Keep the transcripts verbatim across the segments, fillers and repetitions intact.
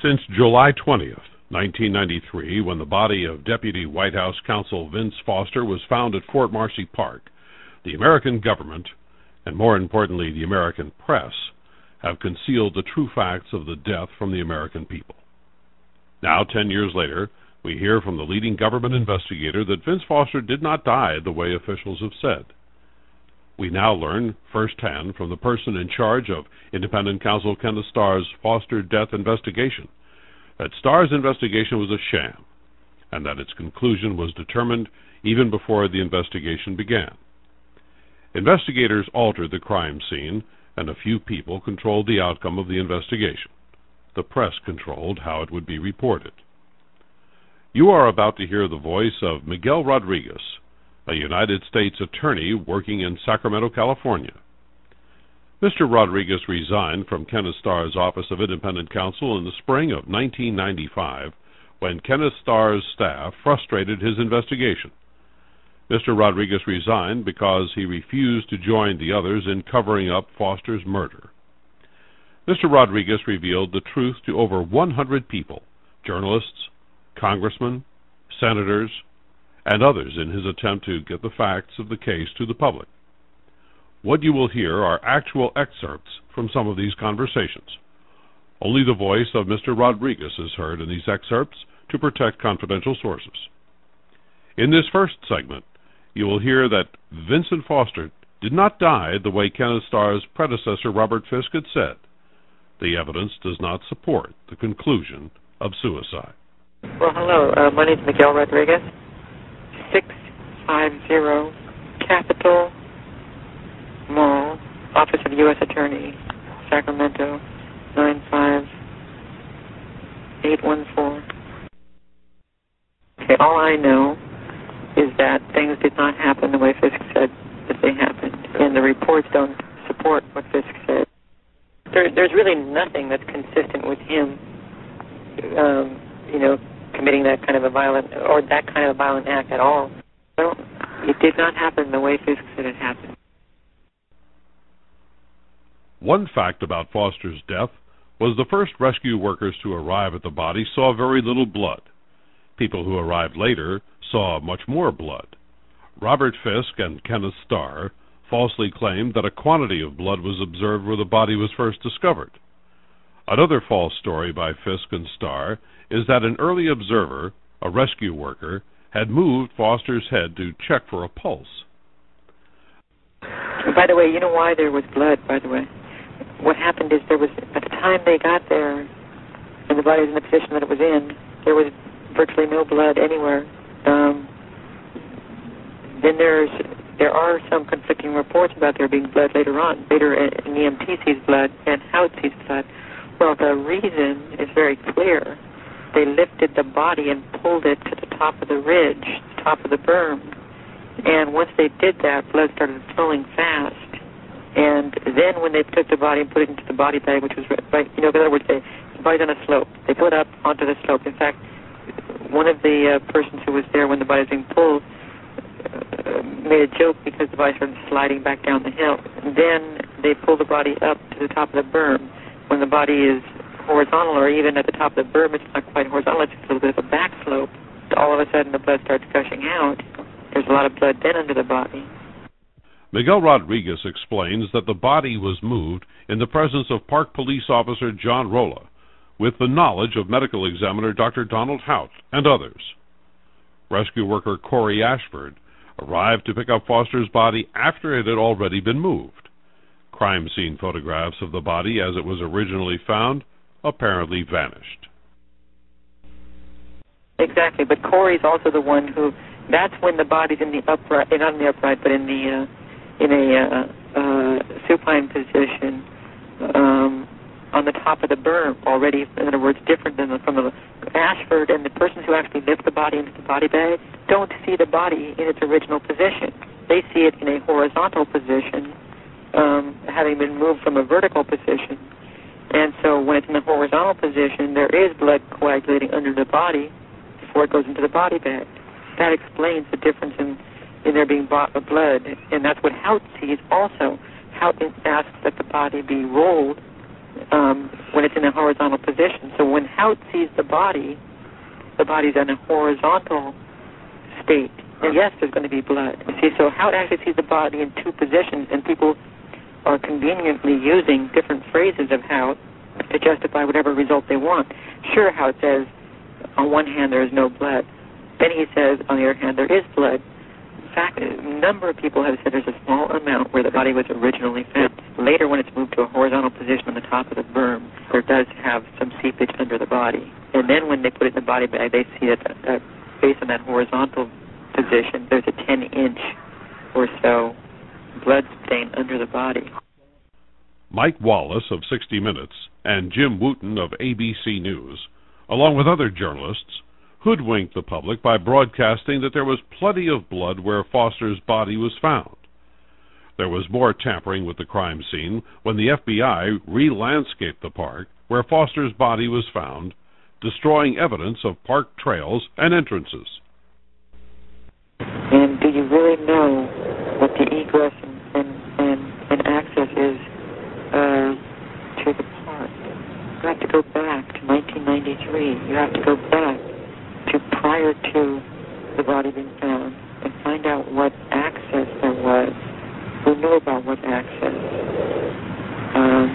Since July twentieth, nineteen ninety-three, when the body of Deputy White House Counsel Vince Foster was found at Fort Marcy Park, the American government, and more importantly the American press, have concealed the true facts of the death from the American people. Now, ten years later, we hear from the leading government investigator that Vince Foster did not die the way officials have said. We now learn firsthand from the person in charge of independent counsel Kenneth Starr's Foster death investigation that Starr's investigation was a sham, and that its conclusion was determined even before the investigation began. Investigators altered the crime scene, and a few people controlled the outcome of the investigation. The press controlled how it would be reported. You are about to hear the voice of Miguel Rodriguez, a United States attorney working in Sacramento, California. Mister Rodriguez resigned from Kenneth Starr's Office of Independent Counsel in the spring of nineteen ninety-five when Kenneth Starr's staff frustrated his investigation. Mister Rodriguez resigned because he refused to join the others in covering up Foster's murder. Mister Rodriguez revealed the truth to over one hundred people, journalists, congressmen, senators, and others in his attempt to get the facts of the case to the public. What you will hear are actual excerpts from some of these conversations. Only the voice of Mister Rodriguez is heard in these excerpts to protect confidential sources. In this first segment, you will hear that Vincent Foster did not die the way Kenneth Starr's predecessor Robert Fisk had said. The evidence does not support the conclusion of suicide. Well, hello. Uh, my name is Miguel Rodriguez. six five zero Capitol Mall, Office of U S Attorney, Sacramento, nine five eight one four. Okay, all I know is that things did not happen the way Fisk said that they happened, and the reports don't support what Fisk said. There, there's really nothing that's consistent with him, um, you know, committing that kind of a violent, or that kind of a violent act at all. Well, it did not happen the way Fisk said it happened. One fact about Foster's death was the first rescue workers to arrive at the body saw very little blood. People who arrived later saw much more blood. Robert Fisk and Kenneth Starr falsely claimed that a quantity of blood was observed where the body was first discovered. Another false story by Fisk and Starr is that an early observer, a rescue worker, had moved Foster's head to check for a pulse. By the way, you know why there was blood, by the way? What happened is there was, at the time they got there, and the body was in the position that it was in, there was virtually no blood anywhere. Um, then there's, there are some conflicting reports about there being blood later on. Later, an E M T sees blood, and Howard sees blood. Well, the reason is very clear. They lifted the body and pulled it to the top of the ridge, the top of the berm. And once they did that, blood started flowing fast. And then when they took the body and put it into the body bag, which was, right, you know, in other words, they, the body's on a slope. They put it up onto the slope. In fact, one of the uh, persons who was there when the body was being pulled uh, made a joke because the body started sliding back down the hill. And then they pulled the body up to the top of the berm. When the body is horizontal, or even at the top of the berm, it's not quite horizontal, it's a little bit of a back slope. All of a sudden, the blood starts gushing out. There's a lot of blood then under the body. Miguel Rodriguez explains that the body was moved in the presence of Park Police Officer John Rolla, with the knowledge of medical examiner Doctor Donald Hout and others. Rescue worker Corey Ashford arrived to pick up Foster's body after it had already been moved. Crime scene photographs of the body as it was originally found apparently vanished. Exactly, but Corey's also the one who, that's when the body's in the upright, not in the upright, but in the, uh, in a uh, uh, supine position um, on the top of the berm already, in other words, different than the, from the Ashford and the persons who actually lift the body into the body bag don't see the body in its original position. They see it in a horizontal position, um, having been moved from a vertical position. And so when it's in the horizontal position, there is blood coagulating under the body before it goes into the body bag. That explains the difference in, in there being blood, and that's what Hout sees also. Hout asks that the body be rolled um, when it's in a horizontal position. So when Hout sees the body, the body's in a horizontal state. And yes, there's going to be blood. You see, so Hout actually sees the body in two positions, and people are conveniently using different phrases of Hout to justify whatever result they want. Sure, Hout says, on one hand, there is no blood. Then he says, on the other hand, there is blood. In fact, a number of people have said there's a small amount where the body was originally found. Later, when it's moved to a horizontal position on the top of the berm, there does have some seepage under the body. And then when they put it in the body bag, they see that, that based on that horizontal position, there's a ten-inch or so blood stain under the body. Mike Wallace of sixty minutes and Jim Wooten of A B C News, along with other journalists, hoodwinked the public by broadcasting that there was plenty of blood where Foster's body was found. There was more tampering with the crime scene when the F B I re-landscaped the park where Foster's body was found, destroying evidence of park trails and entrances. And do you really know what the egress and, and, and, and access is uh, to the park? You have to go back to nineteen ninety-three. You have to go back to prior to the body being found and find out what access there was. Who knew about what access? Um,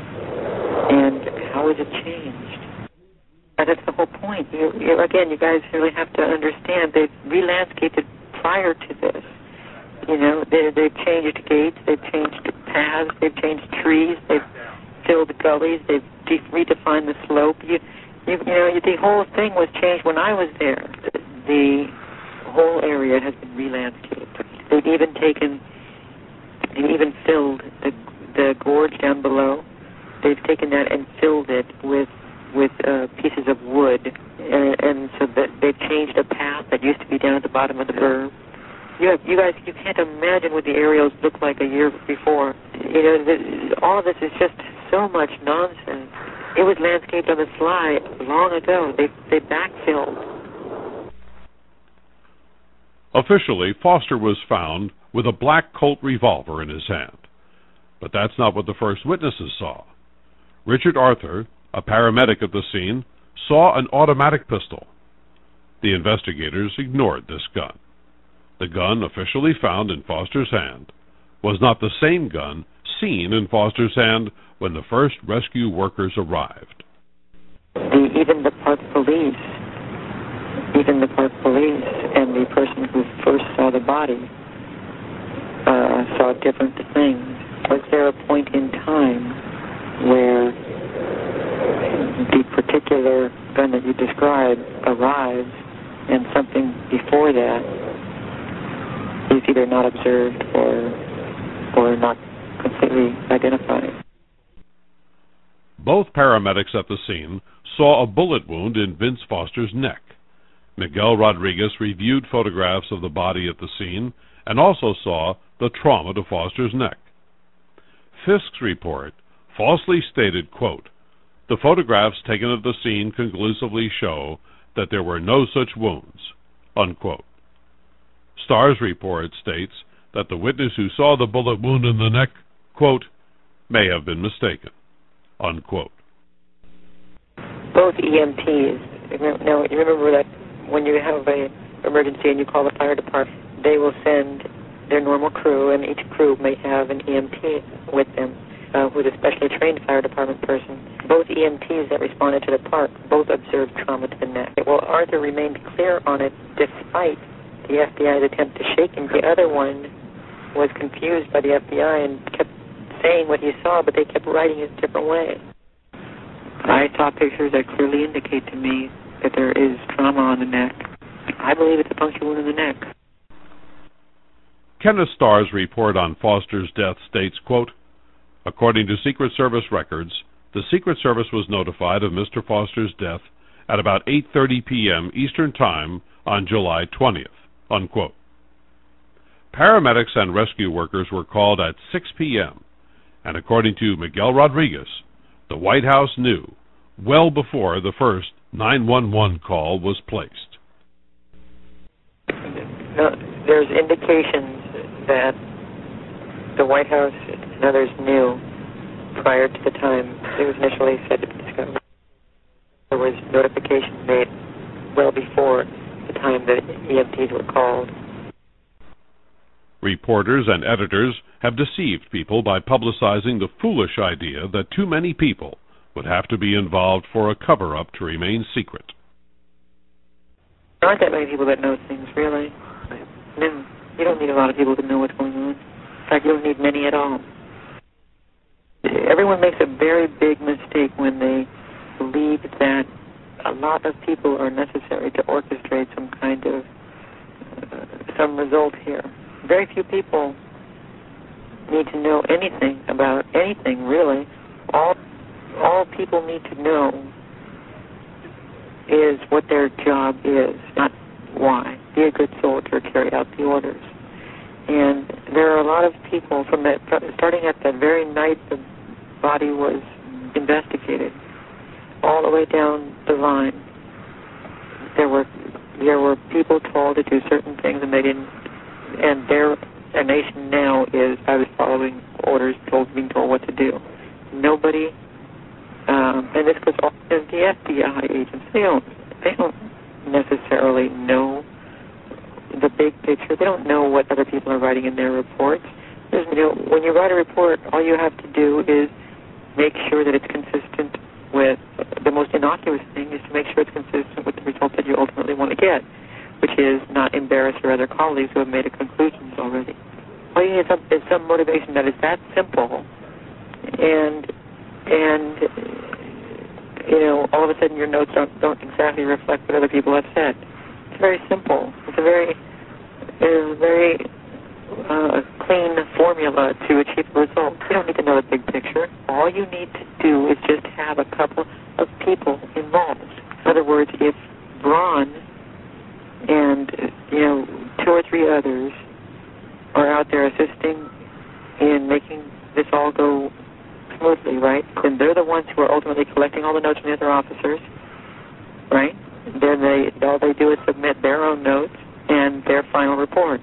and how has it changed? And that's the whole point. You, you, again, you guys really have to understand they've re-landscaped it prior to this. You know, they, they've changed gates, they've changed paths, they've changed trees, they've filled gullies, they've de- redefined the slope. You, you, you know, the whole thing was changed when I was there. The, the whole area has been re-landscaped. They've even taken, they've even filled the, the gorge down below. They've taken that and filled it with with uh, pieces of wood, and, and so that they've changed a path that used to be down at the bottom of the berm. You, have, you guys, you can't imagine what the aerials looked like a year before. You know, the, all of this is just so much nonsense. It was landscaped on the sly long ago. They they backfilled. Officially, Foster was found with a black Colt revolver in his hand, but that's not what the first witnesses saw. Richard Arthur, a paramedic at the scene, saw an automatic pistol. The investigators ignored this gun. The gun officially found in Foster's hand was not the same gun seen in Foster's hand when the first rescue workers arrived. The, even the park police, even the park police and the person who first saw the body uh, saw different things. Was there a point in time where the particular gun that you described arrives and something before that is either not observed or or not completely identified? Both paramedics at the scene saw a bullet wound in Vince Foster's neck. Miguel Rodriguez reviewed photographs of the body at the scene and also saw the trauma to Foster's neck. Fisk's report falsely stated, quote, "The photographs taken of the scene conclusively show that there were no such wounds," unquote. Starr's report states that the witness who saw the bullet wound in the neck, quote, "may have been mistaken," unquote. Both E M Ts, now you remember that when you have an emergency and you call the fire department, they will send their normal crew, and each crew may have an E M T with them, uh, who is a specially trained fire department person. Both E M Ts that responded to the park both observed trauma to the neck. Well, Arthur remained clear on it despite the F B I's attempt to shake him. The other one was confused by the F B I and kept saying what he saw, but they kept writing it a different way. I saw pictures that clearly indicate to me that there is trauma on the neck. I believe it's a puncture wound in the neck. Kenneth Starr's report on Foster's death states, quote, "According to Secret Service records, the Secret Service was notified of Mister Foster's death at about eight thirty p.m. Eastern Time on July twentieth, unquote. Paramedics and rescue workers were called at six p.m., and according to Miguel Rodriguez, the White House knew well before the first nine one one call was placed. No, there's indications that the White House and others knew prior to the time it was initially said to be discovered. There was notification made well before the time that E M Ts were called. Reporters and editors have deceived people by publicizing the foolish idea that too many people would have to be involved for a cover-up to remain secret. There aren't that many people that know things, really. No, you don't need a lot of people to know what's going on. In fact, you don't need many at all. Everyone makes a very big mistake when they believe that a lot of people are necessary to orchestrate some kind of, uh, some result here. Very few people need to know anything about anything, really. All all people need to know is what their job is, not why. Be a good soldier, carry out the orders. And there are a lot of people from that, starting at the very night the body was investigated, all the way down the line. There were there were people told to do certain things, and they didn't. And their, their nation now is I was following orders, told, being told what to do. Nobody, um, and this goes all to the F B I agents. They don't, they don't necessarily know the big picture. They don't know what other people are writing in their reports. There's, you know, when you write a report, all you have to do is make sure that it's consistent with the most innocuous thing is to make sure it's consistent with the result that you ultimately want to get, which is not embarrass your other colleagues who have made a conclusions already. All you need is some, is some motivation that is that simple, and and you know, all of a sudden your notes don't don't exactly reflect what other people have said. It's very simple. It's a very it's a very uh, clean formula to achieve the result. You don't need to know the big picture. All you need to do is just have a couple of people involved. In other words, if Braun and, you know, two or three others are out there assisting in making this all go smoothly, right? Then they're the ones who are ultimately collecting all the notes from the other officers, right? Then they all they do is submit their own notes and their final report.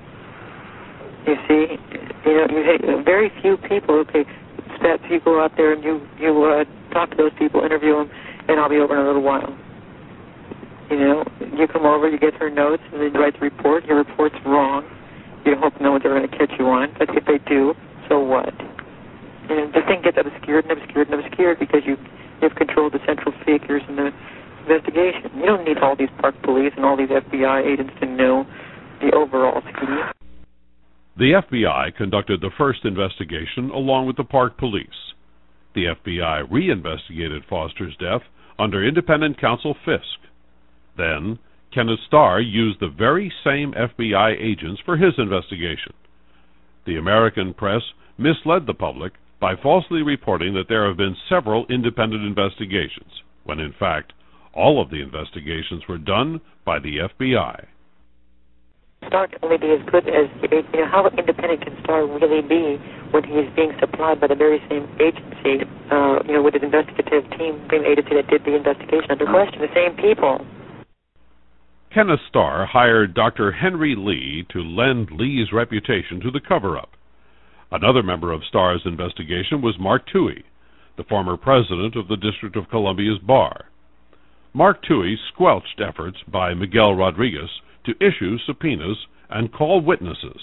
You see, you know, you, very few people. Okay, steps. You go out there and you you uh, talk to those people, interview them, and I'll be over in a little while. You know, you come over, you get her notes, and then you write the report. Your report's wrong. You hope no one's ever going to catch you on, but if they do, so what? And the thing gets obscured and obscured and obscured because you you've controlled the central figures in the investigation. You don't need all these park police and all these F B I agents to know the overall scheme. The F B I conducted the first investigation along with the park police. The F B I reinvestigated Foster's death under independent counsel Fisk. Then, Kenneth Starr used the very same F B I agents for his investigation. The American press misled the public by falsely reporting that there have been several independent investigations, when in fact, all of the investigations were done by the F B I. Starr can only be as good as, you know, how independent can Starr really be when he's being supplied by the very same agency, uh, you know, with his investigative team, same agency that did the investigation under question, the same people. Kenneth Starr hired Doctor Henry Lee to lend Lee's reputation to the cover-up. Another member of Starr's investigation was Mark Toohey, the former president of the District of Columbia's bar. Mark Toohey squelched efforts by Miguel Rodriguez to issue subpoenas and call witnesses.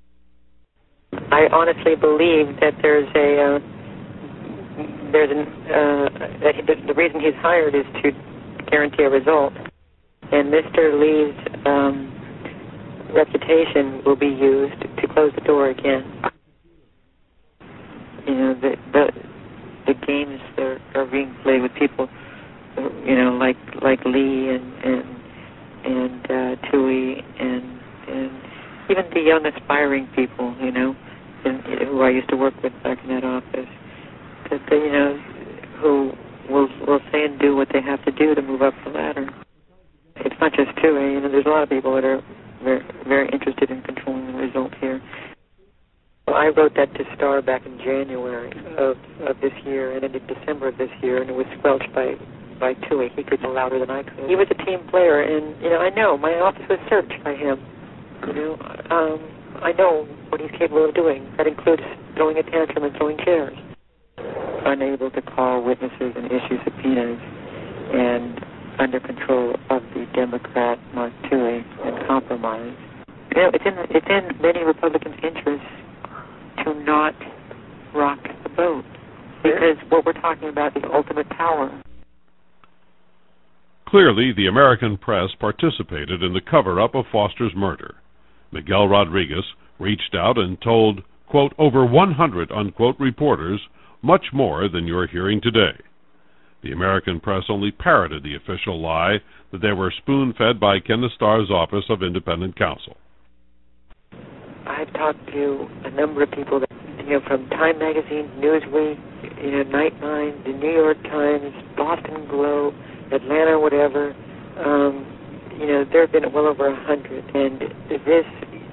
I honestly believe that there's a uh, there's an uh, that he, the reason he's hired is to guarantee a result, and Mister Lee's um, reputation will be used to close the door again. You know, the the, the games that are being played with people, you know, like like Lee and and and uh, Toohey and and even the young aspiring people, you know, in, who I used to work with back in that office, that they, you know, who will will say and do what they have to do to move up the ladder. It's not just Toohey, you know, there's a lot of people that are very very interested in controlling the result here. Well, I wrote that to Starr back in January of of this year, and then in December of this year, and it was squelched by. by Toohey. He could go louder than I could. He was a team player, and, you know, I know. My office was searched by him. You know, um, I know what he's capable of doing. That includes throwing a tantrum and throwing chairs. unable to call witnesses and issue subpoenas, and under control of the Democrat Mark Toohey and compromise. You know, it's in it's in many Republicans' interests to not rock the boat, because what we're talking about is ultimate power. Clearly, the American press participated in the cover-up of Foster's murder. Miguel Rodriguez reached out and told, quote, over one hundred, unquote, reporters much more than you're hearing today. The American press only parroted the official lie that they were spoon-fed by Ken Starr's Office of Independent Counsel. I've talked to a number of people, that, you know, from Time Magazine, Newsweek, you know, Nightline, the New York Times, Boston Globe, Atlanta, whatever. Um, you know, there have been well over a hundred, and this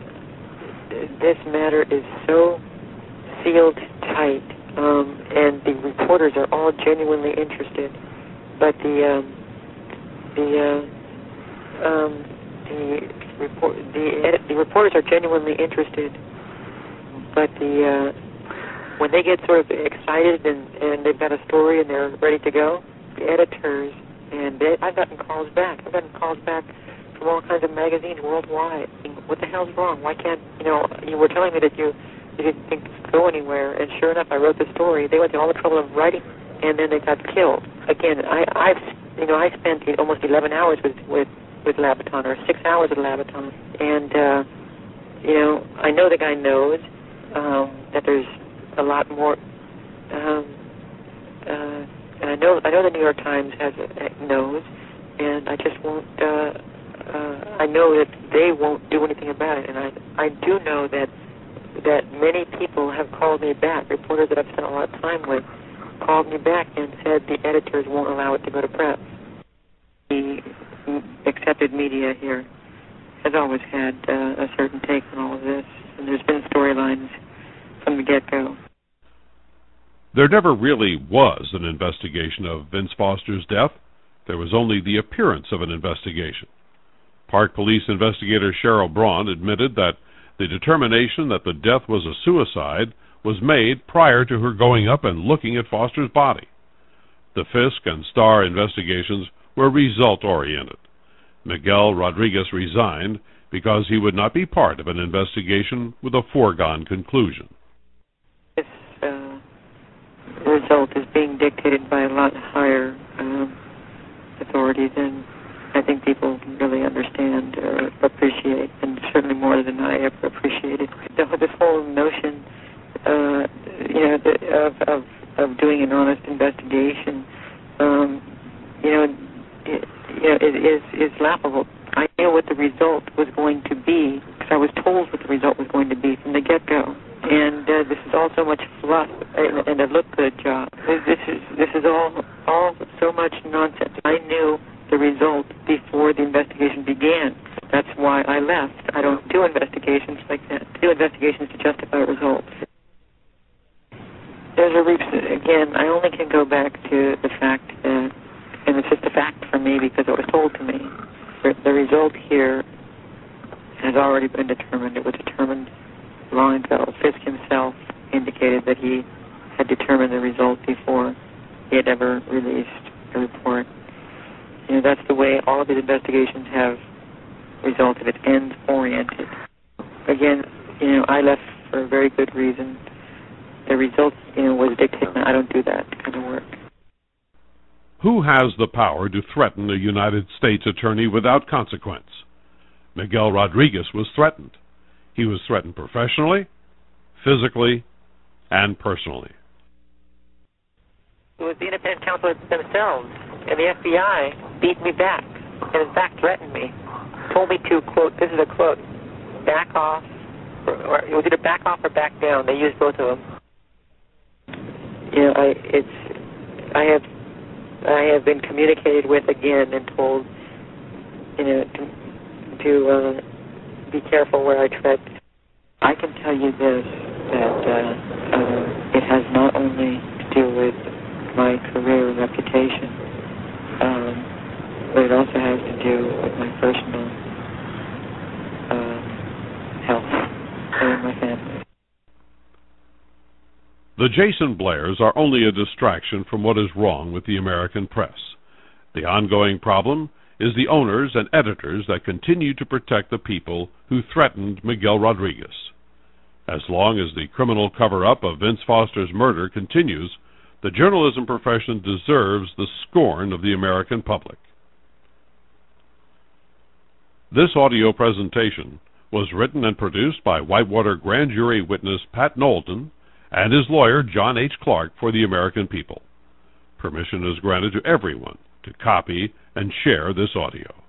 this matter is so sealed tight, um, and the reporters are all genuinely interested. But the um, the uh, um, the report the edit, the reporters are genuinely interested, but the uh, when they get sort of excited and, and they've got a story and they're ready to go, the editors. And they, I've gotten calls back. I've gotten calls back from all kinds of magazines worldwide. I mean, what the hell's wrong? Why can't, you know, you were telling me that you, you didn't think this could go anywhere, and sure enough, I wrote the story. They went to all the trouble of writing, and then they got killed. Again, I, I've, you know, I spent almost eleven hours with, with, with Labaton, or six hours with Labaton, and, uh, you know, I know the guy knows um, that there's a lot more, um, uh, And I know I know the New York Times has a, knows, and I just won't. Uh, uh, I know that they won't do anything about it, and I I do know that that many people have called me back. Reporters that I've spent a lot of time with called me back and said the editors won't allow it to go to press. The accepted media here has always had uh, a certain take on all of this, and there's been storylines from the get-go. There never really was an investigation of Vince Foster's death. There was only the appearance of an investigation. Park Police investigator Cheryl Braun admitted that the determination that the death was a suicide was made prior to her going up and looking at Foster's body. The Fisk and Starr investigations were result-oriented. Miguel Rodriguez resigned because he would not be part of an investigation with a foregone conclusion. The result is being dictated by a lot higher um, authority than I think people really understand or appreciate, and certainly more than I ever appreciated. The, this whole notion, uh, you know, the, of, of of doing an honest investigation, um, you know, it, you know, it is is laughable. I knew what the result was going to be because I was told what the result was going to be from the get-go. And uh, this is all so much fluff and, and a look-good job. This is this is all all so much nonsense. I knew the result before the investigation began. That's why I left. I don't do investigations like that. I do investigations to justify results. There's a reason. Again, I only can go back to the fact that, and it's just a fact for me because it was told to me. The, the result here has already been determined. It was determined. Longfellow, Fisk himself indicated that he had determined the result before he had ever released a report. You know, that's the way all of his investigations have resulted. It's ends-oriented. Again, you know, I left for a very good reason. The result, you know, was dictated. I don't do that kind of work. Who has the power to threaten a United States attorney without consequence? Miguel Rodriguez was threatened. He was threatened professionally, physically, and personally. It was the independent counsel themselves, and the F B I beat me back, and in fact threatened me. Told me to, quote, this is a quote, back off, or, or it was either back off or back down. They used both of them. You know, I, it's, I have, I have been communicated with again and told, you know, to, to uh, be careful where I tread. I can tell you this, that uh, uh, it has not only to do with my career and reputation, um, but it also has to do with my personal uh, health and my family. The Jason Blairs are only a distraction from what is wrong with the American press. The ongoing problem is the owners and editors that continue to protect the people who threatened Miguel Rodriguez. As long as the criminal cover-up of Vince Foster's murder continues, the journalism profession deserves the scorn of the American public. This audio presentation was written and produced by Whitewater grand jury witness Pat Knowlton and his lawyer John H. Clark for the American people. Permission is granted to everyone to copy and share this audio.